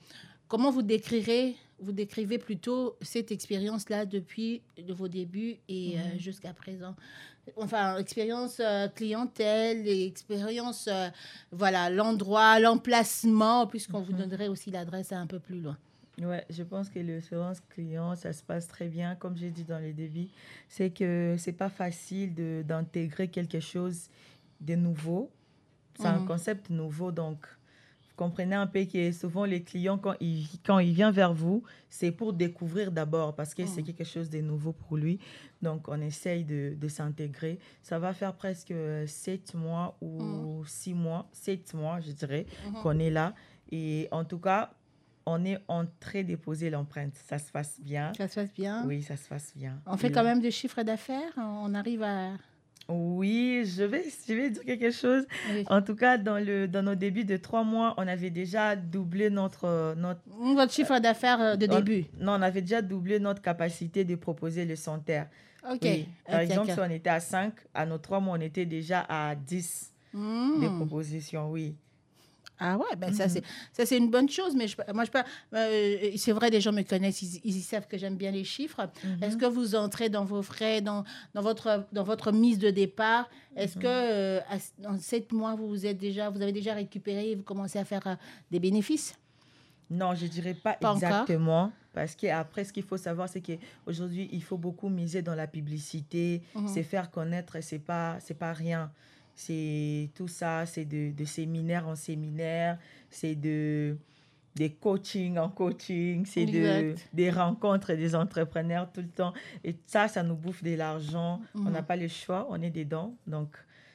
décrivez plutôt cette expérience-là depuis vos débuts et jusqu'à présent? Enfin, expérience clientèle, expérience, l'endroit, l'emplacement, puisqu'on vous donnerait aussi l'adresse un peu plus loin. Oui, je pense que l'expérience client, ça se passe très bien. Comme j'ai dit dans les débits, c'est que ce n'est pas facile d'intégrer quelque chose de nouveau. C'est un concept nouveau, donc vous comprenez un peu que souvent les clients, quand ils viennent vers vous, c'est pour découvrir d'abord parce que c'est quelque chose de nouveau pour lui. Donc, on essaye de s'intégrer. Ça va faire presque 7 mois ou 6 mois, 7 mois, je dirais, qu'on est là. Et en tout cas, on est en train de poser l'empreinte. Ça se passe bien. Ça se passe bien? Oui, ça se passe bien. On fait quand même du chiffre d'affaires? On arrive à... Oui, je vais dire quelque chose. Oui. En tout cas, dans nos débuts de 3 mois, on avait déjà doublé notre chiffre d'affaires de début. Non, on avait déjà doublé notre capacité de proposer le Santerre. OK. Oui. Par exemple, si on était à 5, à nos 3 mois, on était déjà à 10 des propositions, oui. Ah ouais, ça c'est une bonne chose, mais c'est vrai, les gens me connaissent, ils savent que j'aime bien les chiffres. Est-ce que vous entrez dans vos frais, dans votre mise de départ? Est-ce que dans 7 mois, vous avez déjà récupéré, vous commencez à faire des bénéfices? Non, je ne dirais pas exactement. Encore. Parce qu'après, ce qu'il faut savoir, c'est qu'aujourd'hui, il faut beaucoup miser dans la publicité, se faire connaître, c'est pas rien. C'est tout ça, c'est de séminaire en séminaire, c'est des coachings en coaching, c'est des rencontres des entrepreneurs tout le temps. Et ça nous bouffe de l'argent. On n'a pas le choix, on est dedans. Donc,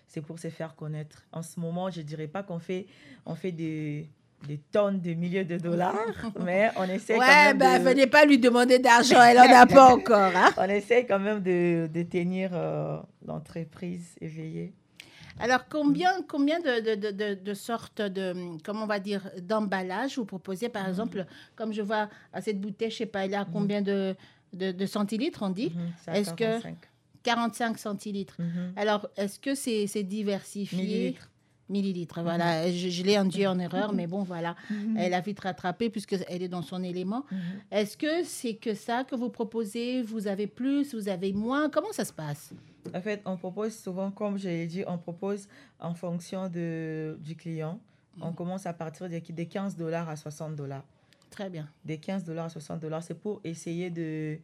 c'est pour se faire connaître. En ce moment, je ne dirais pas qu'on fait des tonnes de milliers de dollars, mais on essaie quand même venez pas lui demander d'argent, elle en a pas encore. Hein? On essaie quand même de tenir l'entreprise éveillée. Alors, combien de sortes comment on va dire, d'emballage vous proposez, par exemple, comme je vois à cette bouteille, je sais pas, il y a combien de centilitres, on dit? Est-ce 45 centilitres. Alors, est-ce que c'est diversifié? Millilitres, voilà. Je l'ai induit en erreur, mais bon, voilà. Elle a vite rattrapé puisqu'elle est dans son élément. Est-ce que c'est que ça que vous proposez? Vous avez plus, vous avez moins? Comment ça se passe? En fait, on propose souvent, comme je l'ai dit, on propose en fonction du client. On commence à partir des $15 à $60. Très bien. Des $15 à $60, c'est pour essayer de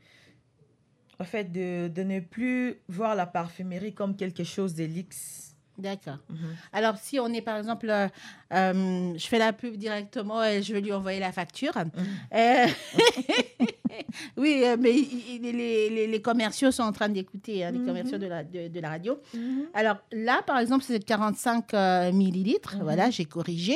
ne plus voir la parfumerie comme quelque chose de luxe. D'accord. Alors, si on est, par exemple, je fais la pub directement et je vais lui envoyer la facture. Oui, mais les commerciaux sont en train d'écouter, hein, les commerciaux de la radio. Alors là, par exemple, c'est 45 millilitres. Voilà, j'ai corrigé.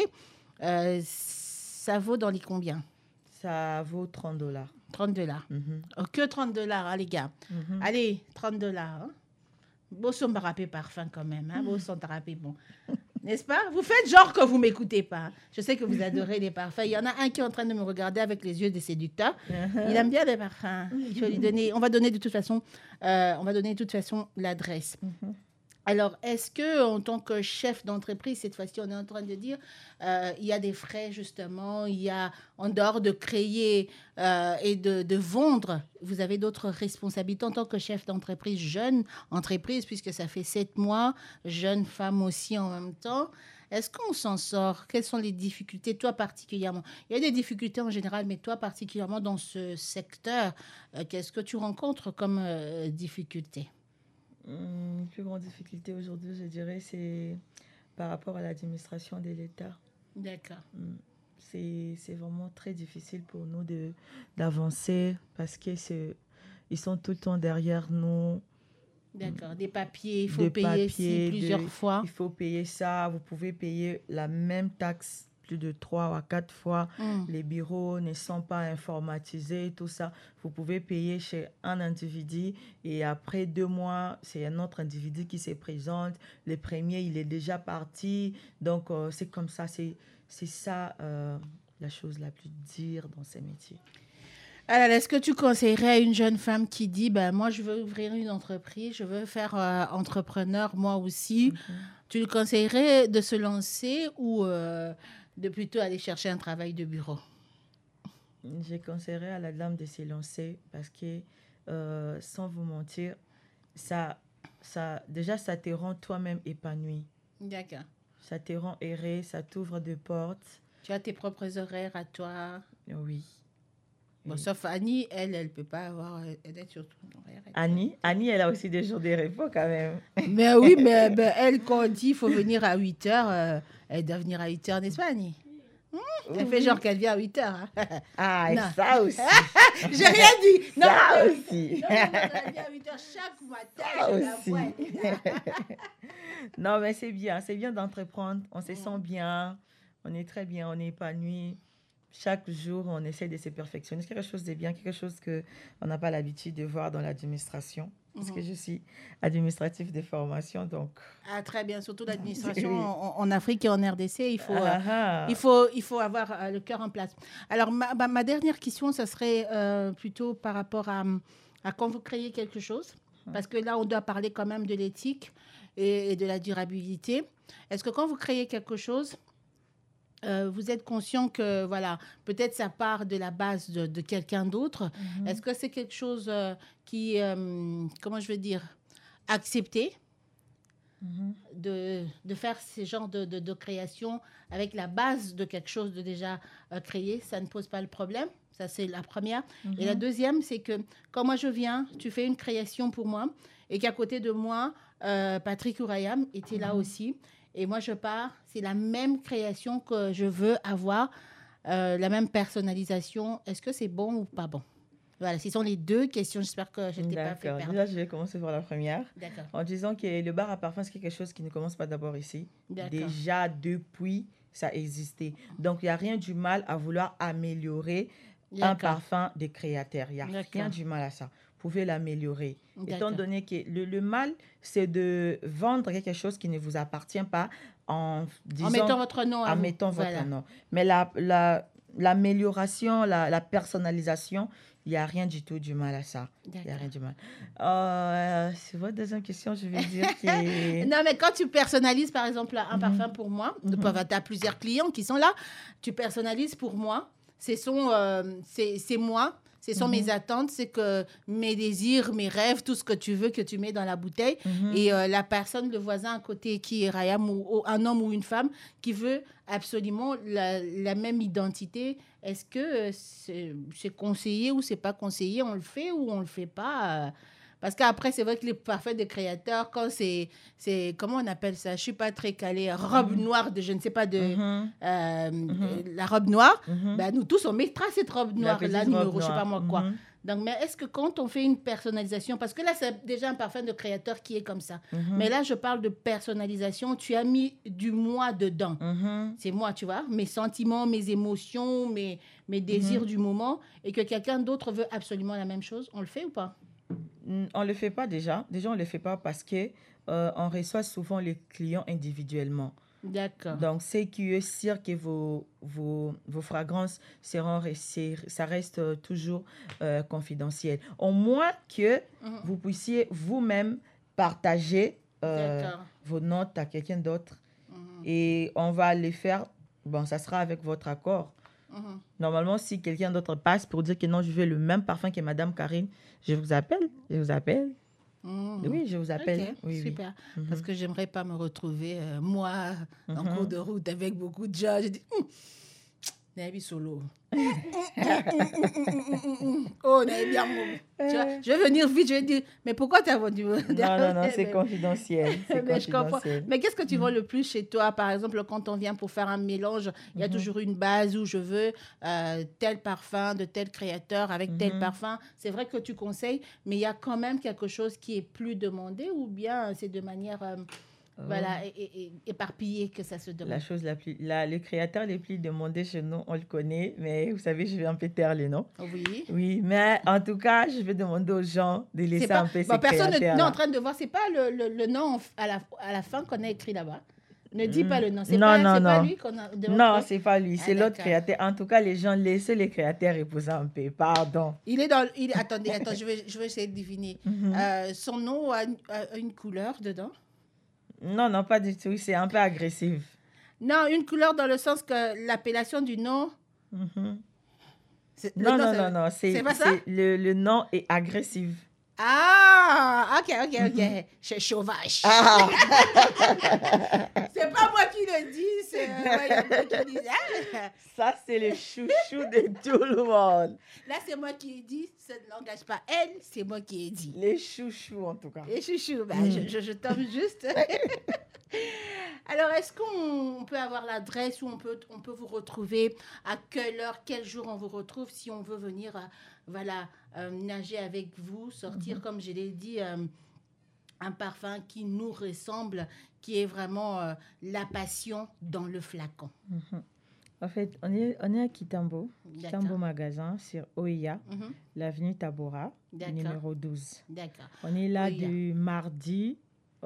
Ça vaut dans les combien? Ça vaut $30. $30. Oh, que $30, hein, les gars. Allez, $30. Hein. Beau son barapé parfum quand même. Hein? Beau son barapé bon. N'est-ce pas? Vous faites genre que vous ne m'écoutez pas. Je sais que vous adorez les parfums. Il y en a un qui est en train de me regarder avec les yeux des séducteurs. Il aime bien les parfums. Il faut lui donner, on va donner de toute façon l'adresse. Alors, est-ce que en tant que chef d'entreprise, cette fois-ci, on est en train de dire, il y a des frais justement, il y a, en dehors de créer et de vendre, vous avez d'autres responsabilités en tant que chef d'entreprise, jeune entreprise, puisque ça fait 7 mois, jeune femme aussi en même temps. Est-ce qu'on s'en sort? Quelles sont les difficultés, toi particulièrement? Il y a des difficultés en général, mais toi particulièrement dans ce secteur, qu'est-ce que tu rencontres comme difficulté? La plus grande difficulté aujourd'hui, je dirais, c'est par rapport à l'administration de l'État. D'accord. C'est vraiment très difficile pour nous d'avancer parce qu'ils sont tout le temps derrière nous. D'accord. Des papiers, il faut payer plusieurs fois. Il faut payer ça. Vous pouvez payer la même taxe plus de 3 à 4 fois. Les bureaux ne sont pas informatisés, tout ça. Vous pouvez payer chez un individu et après 2 mois, c'est un autre individu qui se présente. Le premier, il est déjà parti. Donc, c'est comme ça. C'est ça la chose la plus dure dans ces métiers. Alors, est-ce que tu conseillerais à une jeune femme qui dit, moi, je veux ouvrir une entreprise, je veux faire entrepreneur, moi aussi. Tu lui conseillerais de se lancer ou de plutôt aller chercher un travail de bureau? Je conseillerais à la dame de se lancer parce que, sans vous mentir, ça te rend toi-même épanoui. D'accord. Ça te rend heureux, ça t'ouvre des portes. Tu as tes propres horaires à toi? Oui. Bon, sauf Annie, elle ne peut pas avoir... Elle est surtout... Annie, elle a aussi des jours de repos quand même. Mais oui, mais elle, quand on dit qu'il faut venir à 8h, elle doit venir à 8h, n'est-ce pas, Annie? Elle fait genre qu'elle vient à 8h. Hein. Ah, non. Ça aussi. J'ai rien dit. Non, ça aussi. Non, elle vient à 8h chaque matin. Ça aussi. Non, mais c'est bien d'entreprendre. On se sent bien, on est très bien, on est épanoui. Chaque jour, on essaie de se perfectionner. C'est quelque chose de bien, quelque chose qu'on n'a pas l'habitude de voir dans l'administration. Parce que je suis administratif de formation, donc... Ah, très bien. Surtout l'administration en Afrique et en RDC, il faut avoir le cœur en place. Alors, ma dernière question, ça serait plutôt par rapport à quand vous créez quelque chose. Parce que là, on doit parler quand même de l'éthique et de la durabilité. Est-ce que quand vous créez quelque chose... vous êtes conscient que, voilà, peut-être ça part de la base de quelqu'un d'autre. Est-ce que c'est quelque chose qui, comment je veux dire, accepté de faire ce genre de création avec la base de quelque chose de déjà créé? Ça ne pose pas le problème. Ça, c'est la première. Et la deuxième, c'est que quand moi je viens, tu fais une création pour moi et qu'à côté de moi, Patrick Ourayam était là aussi. Et moi, je pars, c'est la même création que je veux avoir, la même personnalisation. Est-ce que c'est bon ou pas bon? Voilà, ce sont les 2 questions. J'espère que je ne t'ai pas fait D'accord. perdre. Déjà, je vais commencer par la première. D'accord. En disant que le bar à parfum, c'est quelque chose qui ne commence pas d'abord ici. D'accord. Déjà, depuis, ça existait. Donc, il n'y a rien du mal à vouloir améliorer un D'accord. parfum de créateur. Il n'y a D'accord. rien du mal à ça. Vous pouvez l'améliorer. D'accord. Étant donné que le mal, c'est de vendre quelque chose qui ne vous appartient pas en disant... En mettant votre nom à En vous. mettant votre Voilà. nom. Mais l'amélioration, la personnalisation, il n'y a rien du tout du mal à ça. Il n'y a D'accord. rien du mal. C'est votre deuxième question, je vais dire que... Non, mais quand tu personnalises, par exemple, un parfum pour moi, tu as plusieurs clients qui sont là, tu personnalises pour moi, c'est moi, ce sont mes attentes, c'est que mes désirs, mes rêves, tout ce que tu veux que tu mets dans la bouteille. Et la personne, le voisin à côté qui est Rayam, ou un homme ou une femme qui veut absolument la même identité, est-ce que c'est conseillé ou c'est pas conseillé? On le fait ou on le fait pas? Parce qu'après, c'est vrai que les parfums de créateurs, quand c'est comment on appelle ça? Je suis pas très calée. Robe noire de, je ne sais pas, la robe noire. Ben, nous tous, on mettra cette robe noire, là, numéro, je sais pas moi quoi. Donc, mais est-ce que quand on fait une personnalisation, parce que là, c'est déjà un parfum de créateur qui est comme ça. Mais là, je parle de personnalisation. Tu as mis du moi dedans. C'est moi, tu vois, mes sentiments, mes émotions, mes désirs du moment, et que quelqu'un d'autre veut absolument la même chose. On le fait ou pas? On ne le fait pas déjà. Déjà, on ne le fait pas parce qu'on reçoit souvent les clients individuellement. D'accord. Donc, c'est qui est sûr que vos fragrances ça reste toujours confidentiel. Au moins que vous puissiez vous-même partager vos notes à quelqu'un d'autre. Et on va les faire, ça sera avec votre accord. Normalement, si quelqu'un d'autre passe pour dire que non, je veux le même parfum que Madame Karine, je vous appelle. Oui, je vous appelle. Okay, oui, super. Parce que j'aimerais pas me retrouver, moi, en cours de route avec beaucoup de gens. Je dis, Nabi solo. Oh, Nabi amour. Je vais venir vite, je vais dire, mais pourquoi tu as vendu? Non, c'est confidentiel. Je comprends. Mais qu'est-ce que tu vends le plus chez toi? Par exemple, quand on vient pour faire un mélange, il y a toujours une base où je veux tel parfum de tel créateur avec tel parfum. C'est vrai que tu conseilles, mais il y a quand même quelque chose qui est plus demandé ou bien c'est de manière... Voilà, éparpillé que ça se demande. La chose le créateur le plus demandé chez nous, on le connaît, mais vous savez, je vais un peu taire les noms. Oui. Oui, mais en tout cas, je vais demander aux gens de laisser un peu ces créateurs. Personne n'est en train de voir, c'est pas le nom à la fin qu'on a écrit là-bas. Ne dis pas le nom. C'est pas lui qu'on a demandé. Non, c'est pas lui, c'est l'autre créateur. En tout cas, les gens, laissez les créateurs reposer un peu. Pardon. Attendez, je vais essayer de deviner. Son nom a une couleur dedans? Non, pas du tout. C'est un peu agressif. Non, une couleur dans le sens que l'appellation du nom... Non. C'est pas ça? Le nom est agressif. Ah, ok. C'est sauvage. Ah. C'est pas moi qui le dis, c'est moi qui dis. Ça, c'est le chouchou de tout le monde. Là, c'est moi qui ai dit, ça ne l'engage pas elle, c'est moi qui ai dit. Les chouchous, en tout cas. Les chouchous, je tombe juste. Alors, est-ce qu'on peut avoir l'adresse où on peut vous retrouver? À quelle heure, quel jour on vous retrouve si on veut venir nager avec vous, sortir, comme je l'ai dit, un parfum qui nous ressemble, qui est vraiment la passion dans le flacon. En fait, on est à Kitambo Magasin, sur OIA, l'avenue Tabora, numéro 12. D'accord. On est là du mardi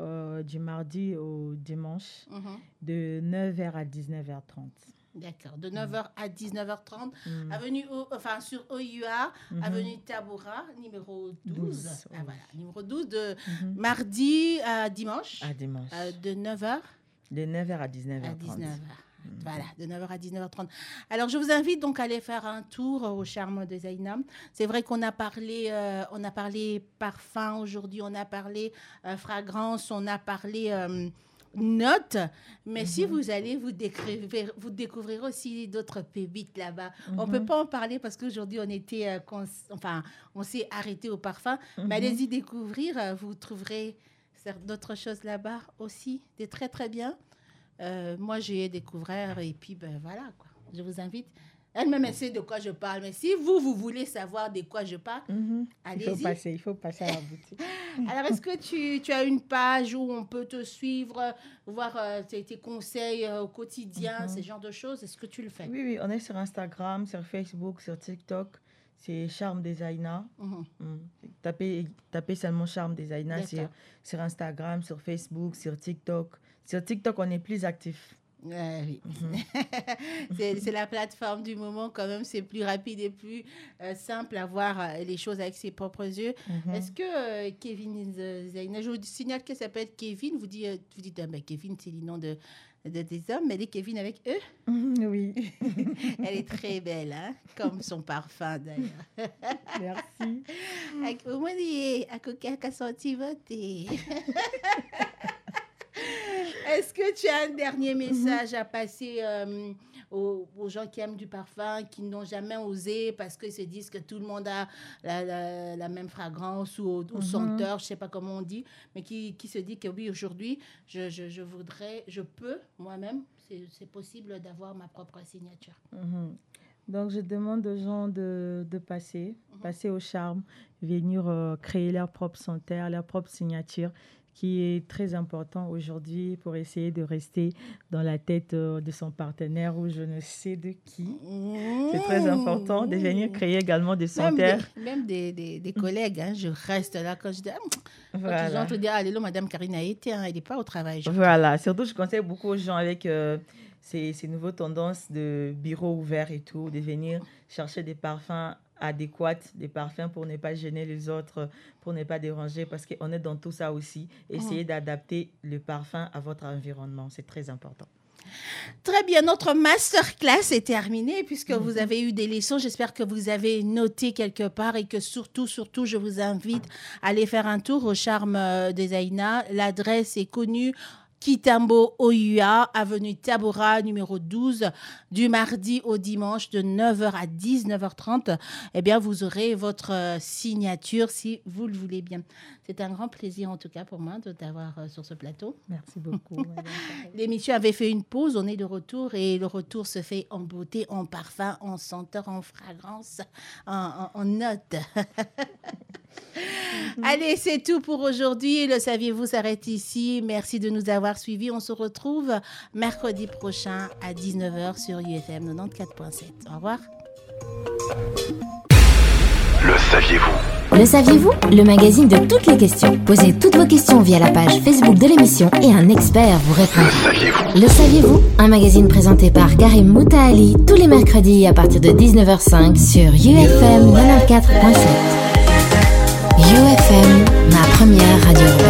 au dimanche, de 9h à 19h30. D'accord, de 9h à 19h30, sur OIA, avenue Tabora, numéro 12. Ah, voilà, numéro 12, de mardi à dimanche. À dimanche. De 9h? De 9h à 19h30. À 19h. Voilà, de 9h à 19h30. Alors, je vous invite donc à aller faire un tour au Charme de Zainab. C'est vrai qu'on a parlé parfum aujourd'hui, on a parlé fragrance, on a parlé notes. Mais si vous allez, vous découvrirez aussi d'autres pépites là-bas. On ne peut pas en parler parce qu'aujourd'hui, on s'est arrêté au parfum. Mais allez-y découvrir, vous trouverez d'autres choses là-bas aussi, des très, très bien. Moi, j'ai découvert et puis voilà, quoi. Je vous invite Elle-même, elle sait de quoi je parle. Mais si vous voulez savoir de quoi je parle, allez-y. Il faut passer à la boutique. Alors, est-ce que tu as une page où on peut te suivre, voir tes conseils au quotidien, ce genre de choses? Est-ce que tu le fais? Oui, on est sur Instagram, sur Facebook, sur TikTok. C'est Charme Designer. Tapez seulement Charme Designer sur Instagram, sur Facebook, sur TikTok. Sur TikTok, on est plus actif. Oui. C'est la plateforme du moment, quand même, c'est plus rapide et plus simple à voir les choses avec ses propres yeux. Est-ce que Kevin Designer, je vous signale qu'elle s'appelle Kevin, vous dites Kevin, c'est le nom des hommes, mais elle est Kevin avec eux? Oui. Elle est très belle, hein? Comme son parfum d'ailleurs. Merci. Au moins, à coquin qu'a senti voter. Est-ce que tu as un dernier message à passer aux gens qui aiment du parfum, qui n'ont jamais osé parce qu'ils se disent que tout le monde a la même fragrance ou senteur, je ne sais pas comment on dit, mais qui se dit que oui, aujourd'hui, je peux moi-même, c'est possible d'avoir ma propre signature. Donc, je demande aux gens de passer au charme, venir créer leur propre senteur, leur propre signature, qui est très important aujourd'hui pour essayer de rester dans la tête de son partenaire ou je ne sais de qui. C'est très important de venir créer également des senteurs. Même des collègues, hein, je reste là quand je dis... Voilà. Quand les gens te disent, allez, Madame Karine a été, elle n'est pas au travail. Voilà, surtout je conseille beaucoup aux gens avec ces nouvelles tendances de bureau ouvert et tout, de venir chercher des parfums adéquats, des parfums pour ne pas gêner les autres, pour ne pas déranger, parce qu'on est dans tout ça aussi. Essayez d'adapter le parfum à votre environnement, c'est très important. Très bien, notre masterclass est terminée puisque vous avez eu des leçons. J'espère que vous avez noté quelque part et que surtout, je vous invite à aller faire un tour au Charme Designer. L'adresse est connue. Kitambo Oyua, avenue Tabora, numéro 12, du mardi au dimanche de 9h à 19h30. Eh bien, vous aurez votre signature si vous le voulez bien. C'est un grand plaisir, en tout cas, pour moi, de t'avoir sur ce plateau. Merci beaucoup. L'émission avait fait une pause, on est de retour et le retour se fait en beauté, en parfum, en senteur, en fragrance, en notes. Allez, c'est tout pour aujourd'hui. Le saviez-vous s'arrête ici. Merci de nous avoir suivis. On se retrouve mercredi prochain à 19h sur UFM 94.7. Au revoir. Le saviez-vous? Le saviez-vous? Le magazine de toutes les questions. Posez toutes vos questions via la page Facebook de l'émission et un expert vous répond. Le saviez-vous? Le saviez-vous? Un magazine présenté par Karim Moutaali tous les mercredis à partir de 19h05 sur UFM 94.7. UFM, ma première radio.